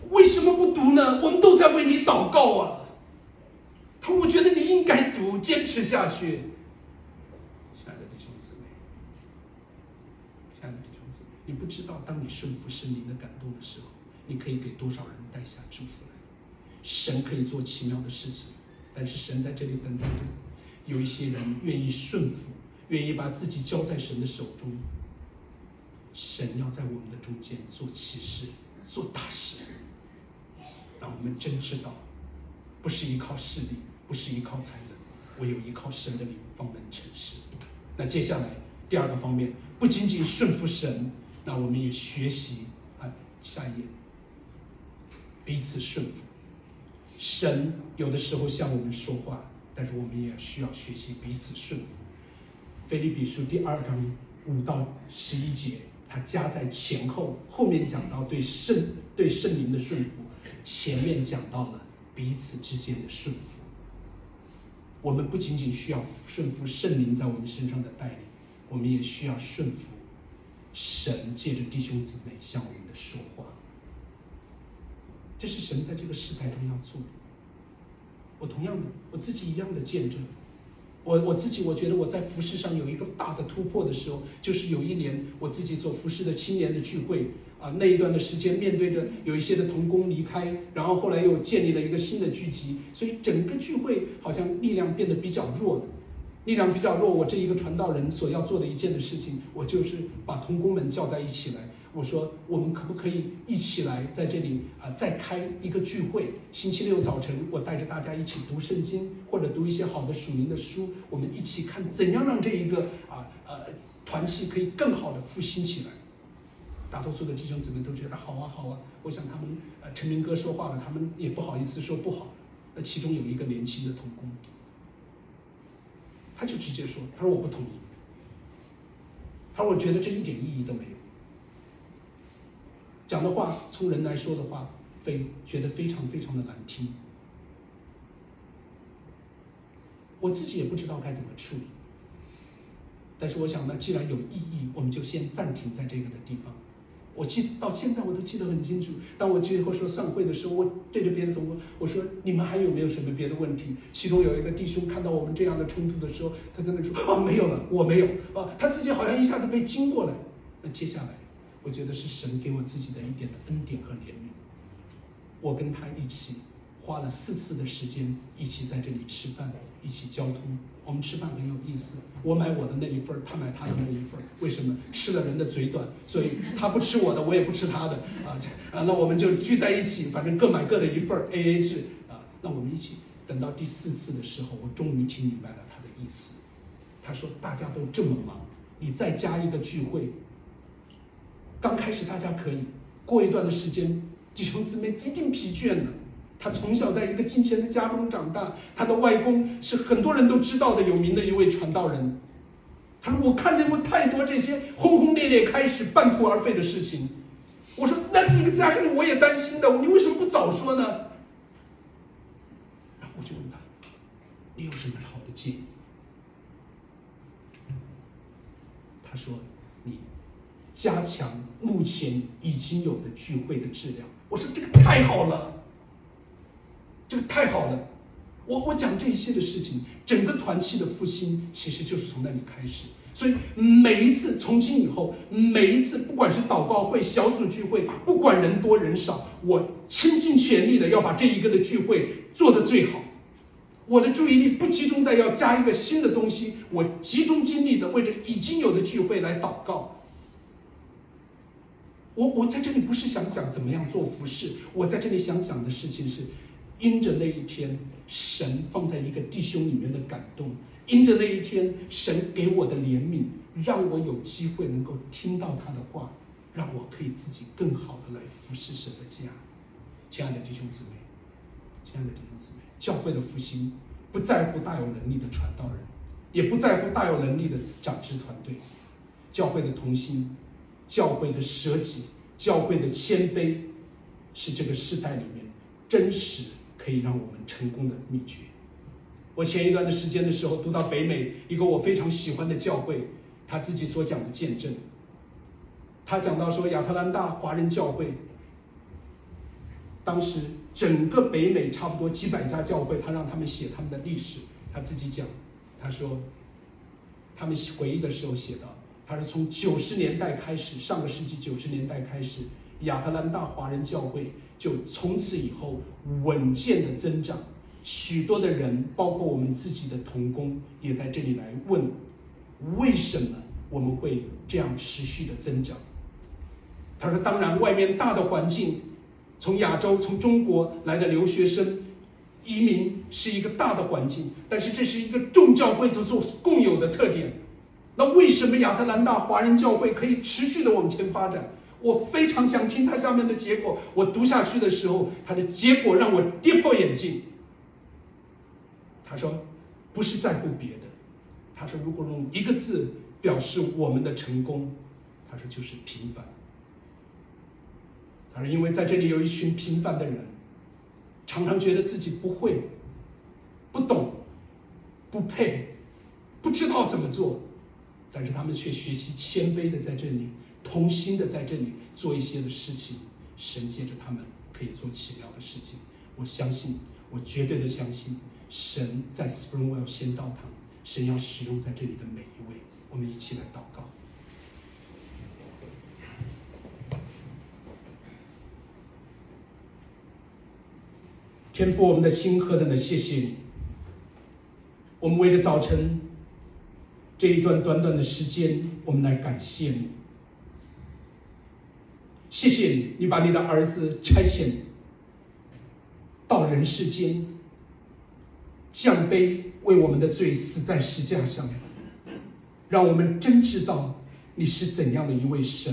为什么不读呢？我们都在为你祷告啊。他说我觉得你应该读，坚持下去。亲爱的弟兄姊妹，亲爱的弟兄姊妹，你不知道当你顺服圣灵的感动的时候，你可以给多少人带下祝福来。神可以做奇妙的事情，但是神在这里等待着有一些人愿意顺服，愿意把自己交在神的手中。神要在我们的中间做奇事，做大事，让我们真知道，不是依靠势力，不是依靠才能，唯有依靠神的灵方能成事。那接下来第二个方面，不仅仅顺服神，那我们也学习下一页，彼此顺服。神有的时候向我们说话，但是我们也需要学习彼此顺服。腓立比书第2章5到11节，它加在前后，后面讲到对圣灵的顺服，前面讲到了彼此之间的顺服。我们不仅仅需要顺服圣灵在我们身上的带领，我们也需要顺服神借着弟兄姊妹向我们的说话。这是神在这个时代中要做的。我同样的，我自己一样的见证。我自己我觉得我在服事上有一个大的突破的时候，就是有一年我自己所服事的青年的聚会那一段的时间，面对着有一些的同工离开，然后后来又建立了一个新的聚集，所以整个聚会好像力量变得比较弱的。力量比较弱，我这一个传道人所要做的一件的事情，我就是把同工们叫在一起来，我说我们可不可以一起来在这里再开一个聚会，星期六早晨我带着大家一起读圣经，或者读一些好的属灵的书，我们一起看怎样让这一个团契可以更好的复兴起来。大多数的弟兄姊妹都觉得好啊好啊，我想他们陈明哥说话了，他们也不好意思说不好。那其中有一个年轻的同工，他就直接说，他说我不同意，他说我觉得这一点意义都没有。讲的话从人来说的话，觉得非常非常的难听。我自己也不知道该怎么处理，但是我想呢，既然有异议，我们就先暂停在这个的地方。我到现在我都记得很清楚，当我最后说散会的时候，我对着别的同工我说，你们还有没有什么别的问题？其中有一个弟兄看到我们这样的冲突的时候，他在那说没有了，我没有他自己好像一下子被惊过来。那接下来我觉得是神给我自己的一点的恩典和怜悯，我跟他一起花了4次的时间，一起在这里吃饭，一起交通。我们吃饭很有意思，我买我的那一份，他买他的那一份。为什么？吃了人的嘴短，所以他不吃我的，我也不吃他的那我们就聚在一起，反正各买各的一份 AA 制那我们一起。等到第4次的时候，我终于听明白了他的意思。他说大家都这么忙，你再加一个聚会，刚开始大家可以，过一段的时间弟兄姊妹一定疲倦了。他从小在一个金钱的家中长大，他的外公是很多人都知道的有名的一位传道人。他说我看见过太多这些轰轰烈烈开始半途而废的事情。我说那这个家庭我也担心的，你为什么不早说呢？然后我就问他，你有什么好的建议？他说你加强目前已经有的聚会的质量。我说这个太好了，这个太好了。我讲这些的事情，整个团契的复兴其实就是从那里开始。所以每一次从今以后，每一次不管是祷告会、小组聚会，不管人多人少，我倾尽全力的要把这一个的聚会做得最好。我的注意力不集中在要加一个新的东西，我集中精力的为着已经有的聚会来祷告。我在这里不是想讲怎么样做服事，我在这里想讲的事情是因着那一天神放在一个弟兄里面的感动，因着那一天神给我的怜悯，让我有机会能够听到他的话，让我可以自己更好的来服事神的家。亲爱的弟兄姊妹，亲爱的弟兄姊妹，教会的复兴不在乎大有能力的传道人，也不在乎大有能力的长支团队。教会的同心，教会的舍己，教会的谦卑，是这个世代里面真实可以让我们成功的秘诀。我前一段的时间的时候，读到北美一个我非常喜欢的教会，他自己所讲的见证。他讲到说，亚特兰大华人教会当时整个北美差不多几百家教会，他让他们写他们的历史。他自己讲，他说他们回忆的时候写到，他是从90年代开始，上个世纪90年代开始，亚特兰大华人教会就从此以后稳健的增长。许多的人，包括我们自己的同工，也在这里来问，为什么我们会这样持续的增长？他说，当然外面大的环境，从亚洲、从中国来的留学生移民是一个大的环境，但是这是一个众教会所共有的特点。那为什么亚特兰大华人教会可以持续的往前发展？我非常想听他下面的结果。我读下去的时候，他的结果让我跌破眼镜。他说，不是在乎别的，他说如果用一个字表示我们的成功，他说就是平凡。他说，因为在这里有一群平凡的人，常常觉得自己不会、不懂、不配、不知道怎么做，但是他们却学习谦卑的在这里，同心的在这里做一些的事情，神借着他们可以做奇妙的事情。我相信，我绝对的相信，神在 Springwell 先道堂，神要使用在这里的每一位。我们一起来祷告。天父，我们的心何等的谢谢你！我们为着早晨这一段短短的时间，我们来感谢你。谢谢你，你把你的儿子差遣到人世间，降卑为我们的罪死在十字架上，让我们真知道你是怎样的一位神。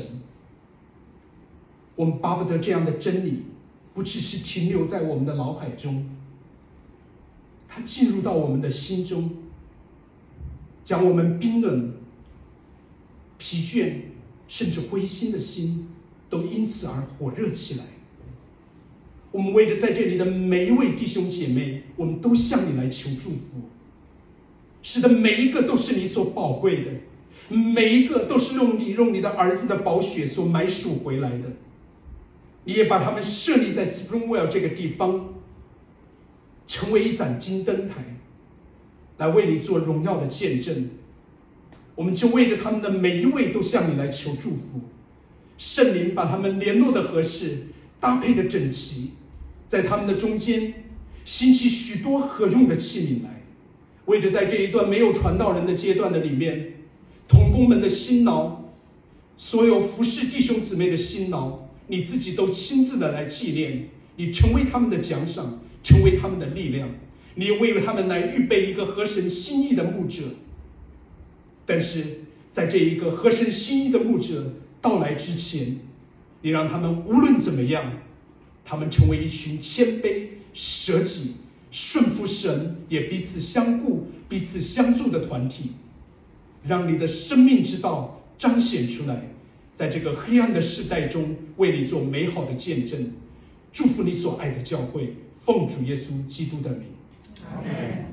我们巴不得这样的真理不只是停留在我们的脑海中，它进入到我们的心中，将我们冰冷、疲倦甚至灰心的心都因此而火热起来。我们为着在这里的每一位弟兄姐妹，我们都向你来求祝福。是的，每一个都是你所宝贵的，每一个都是用你的儿子的宝血所买赎回来的。你也把他们设立在 Springwell 这个地方，成为一盏金灯台，来为你做荣耀的见证。我们就为着他们的每一位都向你来求祝福。圣灵把他们联络的合适，搭配的整齐，在他们的中间兴起许多合用的器皿来，为着在这一段没有传道人的阶段的里面，同工们的辛劳，所有服侍弟兄姊妹的辛劳，你自己都亲自的来纪念，你成为他们的奖赏，成为他们的力量，你也为他们来预备一个合神心意的牧者。但是在这一个合神心意的牧者到来之前，你让他们无论怎么样，他们成为一群谦卑、舍己、顺服神，也彼此相顾、彼此相助的团体，让你的生命之道彰显出来，在这个黑暗的世代中为你做美好的见证。祝福你所爱的教会，奉主耶稣基督的名，阿们。